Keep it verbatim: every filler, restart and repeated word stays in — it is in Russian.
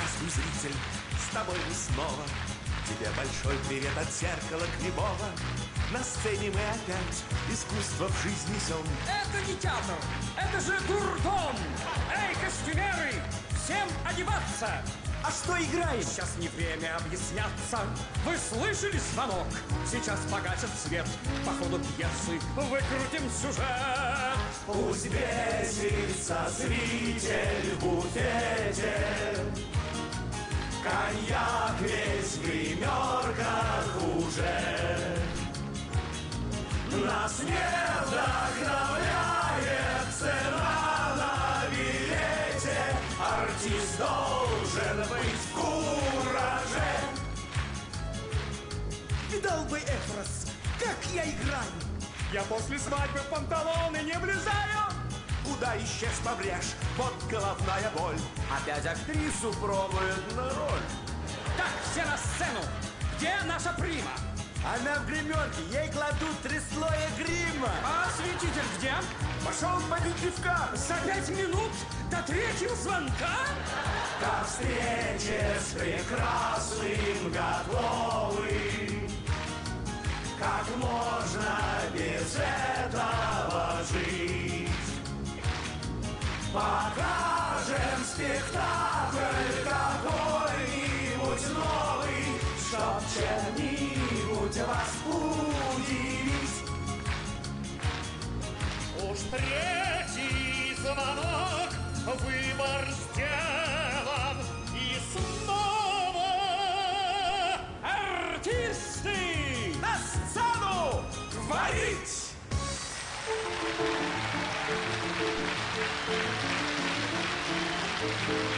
Здравствуй, зритель, с тобой мы снова. Тебе большой привет от зеркала кривого. На сцене мы опять искусство в жизнь несем. Это не театр, это же дурдом. Эй, костюмеры, всем одеваться. А что играем? Сейчас не время объясняться. Вы слышали звонок? Сейчас погасят свет. По ходу пьесы выкрутим сюжет. Пусть бесится зритель в буфете. Коньяк весь в гримерках уже. Нас не вдохновляет цена на билете. Артист должен быть в кураже. Видал бы Эфрос, как я играю. Я после свадьбы в панталоны не влезаю. Куда исчез побрежь? Вот головная боль. Опять актрису пробуют на роль. Так, все на сцену. Где наша прима? Она в гримерке, ей кладут три слоя грима. А осветитель где? Пошел попить пивка. За пять минут до третьего звонка? Ко встрече с прекрасным готовы. Как можно без этого жить? Покажем спектакль какой-нибудь новый, чтоб чем-нибудь вас удивить. Уж третий звонок, выбор сделан, и снова Артисты! На сцену! Творить!